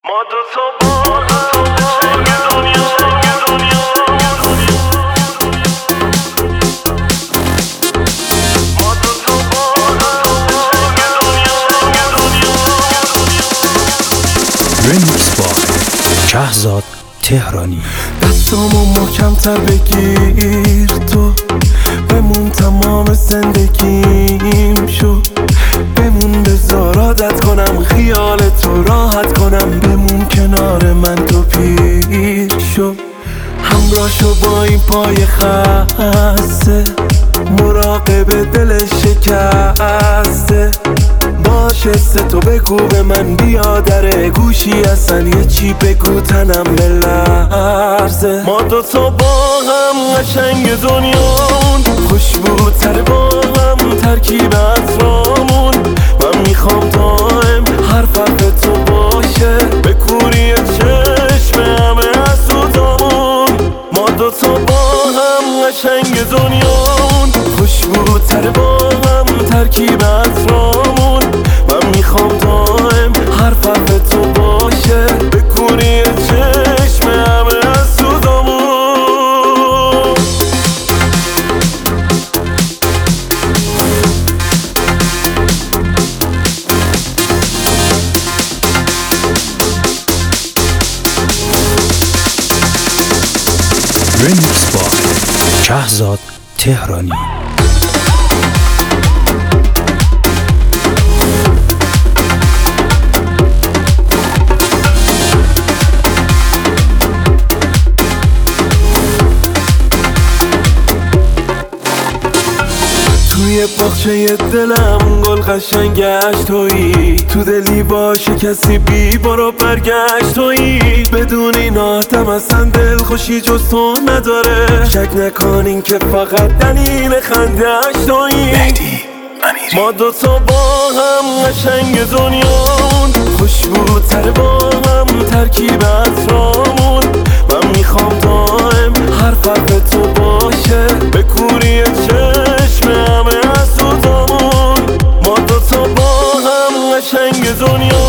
ما دوتا با قشنگ دنیا ما دوتا با قشنگ دنیا رمیکس با شهزاد تهرانی. دستامو محکم‌تر بگیر، تو بمون تمام زندگیم شو، بمون بذار عادت کنم خیال تو راحت کنم، بمون کنار من تو پیر شو، همراه شو با این پای خسته، مراقب دل شکسته باشه، تو بگو به من بیا در گوشی اصلا یه چی بگو تنم بلرزه. ما دوتا با هم قشنگ دنیامون، خوشبوتر با هم ترکیب اطرامون، من میخوام دائم حرف تو باشه، به کوری چشم همه حسودامون. ما دوتا با هم قشنگ دنیامون، خوشبوتر با هم ترکیب اطرامون، من میخوام دائم حرف تو باشه، به کوری چشم همه حسودامون. رمیکس با شهزاد تهرانی. توی باغچه دلم گل قشنگش تویی، تو دلی باشه کسی بی برو برگشت تویی، بدون این آدم اصلا دل خوشی جز تو نداره، شک نکنین که فقط دلیل خنده‌اش تویی. ما دوتا با هم قشنگ دنیامون، خوشبوتر با هم ترکیب اطرامون، من میخوام دائم حرف تو باشه، به کوری چشم همه حسودامون. ما دوتا با هم قشنگ دنیا